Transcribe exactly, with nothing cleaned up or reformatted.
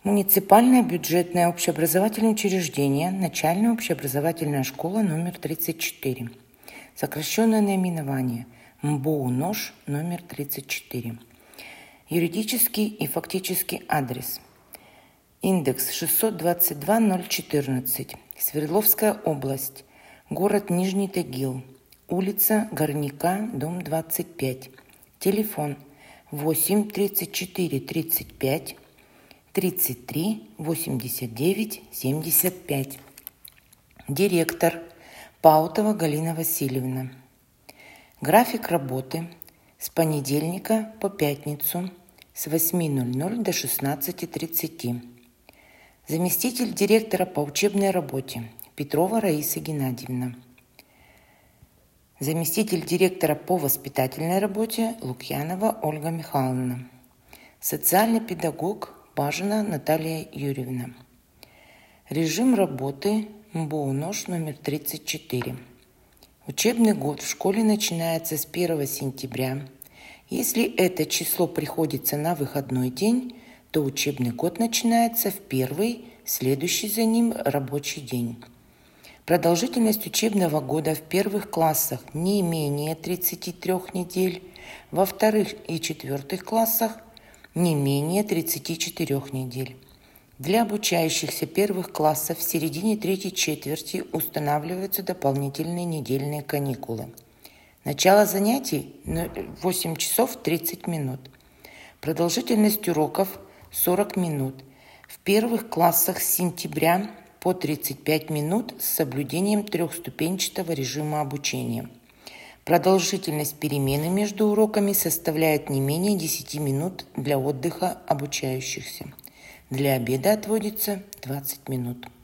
Муниципальное бюджетное общеобразовательное учреждение, начальная общеобразовательная школа номер тридцать четыре. Сокращенное наименование МБУ-НОШ номер тридцать четыре. Юридический и фактический адрес. Индекс шестьсот двадцать два ноль четырнадцать. Свердловская область. Город Нижний Тагил. Улица Горняка, дом двадцать пять. Телефон восемь тридцать четыре тридцать пять тридцать три восемьдесят девять семьдесят пять. Директор Паутова Галина Васильевна. График работы с понедельника по пятницу с восьми ноль-ноль до шестнадцати тридцати. Заместитель директора по учебной работе Петрова Раиса Геннадьевна. Заместитель директора по воспитательной работе Лукьянова Ольга Михайловна. Социальный педагог Бажина Наталья Юрьевна. Режим работы МБУ-НОШ номер тридцать четыре. Учебный год в школе начинается с первого сентября. Если это число приходится на выходной день, то учебный год начинается в первый, следующий за ним рабочий день. Продолжительность учебного года в первых классах не менее тридцати трёх недель, во вторых и четвертых классах не менее тридцати четырёх недель. Для обучающихся первых классов в середине третьей четверти устанавливаются дополнительные недельные каникулы. Начало занятий – восемь часов тридцать минут. Продолжительность уроков – сорок минут. В первых классах с сентября по тридцать пять минут с соблюдением трехступенчатого режима обучения. Продолжительность перемены между уроками составляет не менее десяти минут для отдыха обучающихся. Для обеда отводится двадцать минут.